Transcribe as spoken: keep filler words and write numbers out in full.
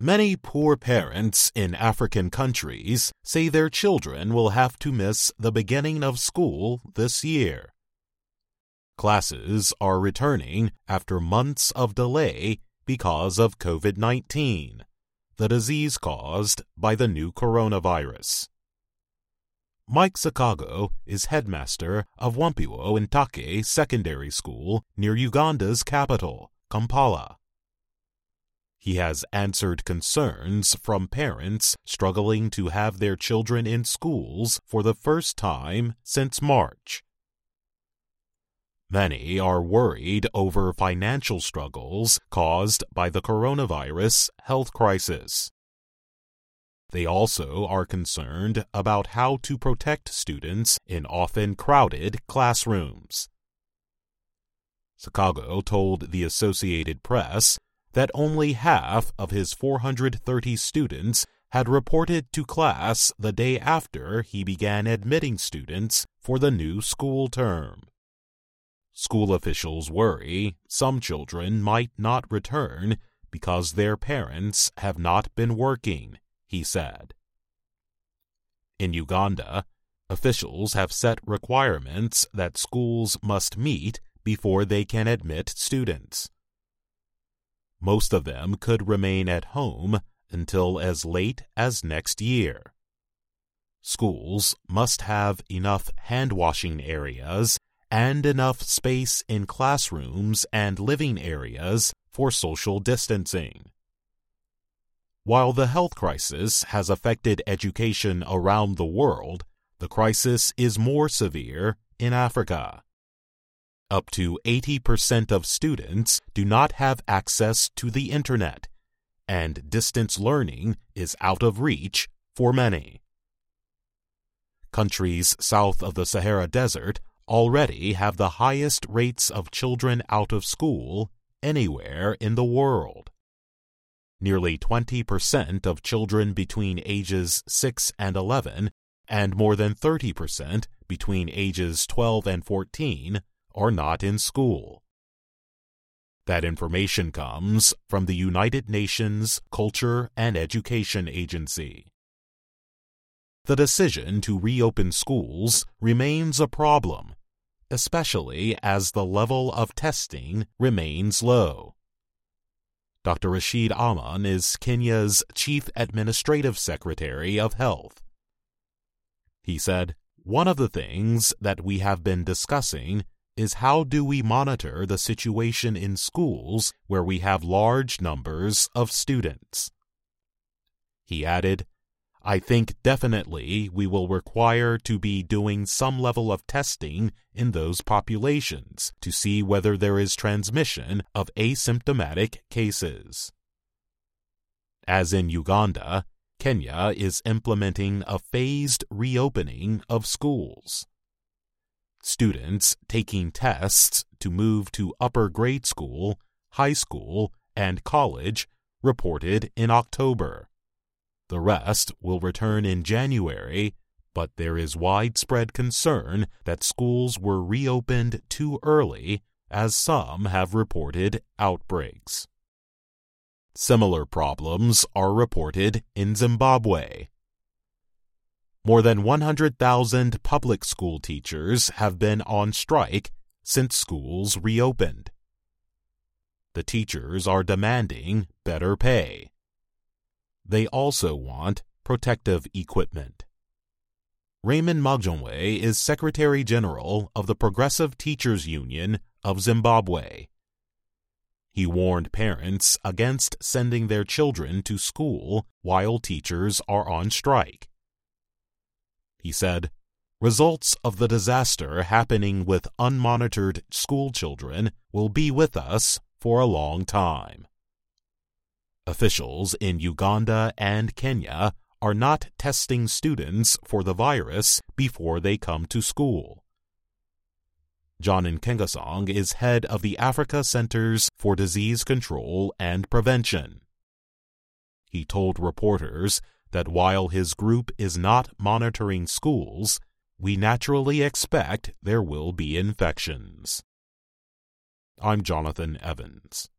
Many poor parents in African countries say their children will have to miss the beginning of school this year. Classes are returning after months of delay because of COVID nineteen, the disease caused by the new coronavirus. Mike Sakago is headmaster of Wampiwo Intake Secondary School near Uganda's capital, Kampala. He has answered concerns from parents struggling to have their children in schools for the first time since March. Many are worried over financial struggles caused by the coronavirus health crisis. They also are concerned about how to protect students in often crowded classrooms. Sakago told the Associated Press that only half of his four hundred thirty students had reported to class the day after he began admitting students for the new school term. School officials worry some children might not return because their parents have not been working, he said. In Uganda, officials have set requirements that schools must meet before they can admit students. Most of them could remain at home until as late as next year. Schools must have enough hand-washing areas and enough space in classrooms and living areas for social distancing. While the health crisis has affected education around the world, the crisis is more severe in Africa. Up to eighty percent of students do not have access to the internet, and distance learning is out of reach for many. Countries south of the Sahara Desert already have the highest rates of children out of school anywhere in the world. Nearly twenty percent of children between ages six and eleven, and more than thirty percent between ages twelve and fourteen, are not in school. That information comes from the United Nations Culture and Education Agency. The decision to reopen schools remains a problem, especially as the level of testing remains low. Doctor Rashid Aman is Kenya's Chief Administrative Secretary of Health. He said, "One of the things that we have been discussing is how do we monitor the situation in schools where we have large numbers of students." He added, "I think definitely we will require to be doing some level of testing in those populations to see whether there is transmission of asymptomatic cases." As in Uganda, Kenya is implementing a phased reopening of schools. Students taking tests to move to upper grade school, high school, and college reported in October. The rest will return in January, but there is widespread concern that schools were reopened too early, as some have reported outbreaks. Similar problems are reported in Zimbabwe. More than one hundred thousand public school teachers have been on strike since schools reopened. The teachers are demanding better pay. They also want protective equipment. Raymond Magjonwe is Secretary General of the Progressive Teachers Union of Zimbabwe. He warned parents against sending their children to school while teachers are on strike. He said, "Results of the disaster happening with unmonitored school children will be with us for a long time." Officials in Uganda and Kenya are not testing students for the virus before they come to school. John Nkengasong is head of the Africa Centers for Disease Control and Prevention. He told reporters that while his group is not monitoring schools, we naturally expect there will be infections. I'm Jonathan Evans.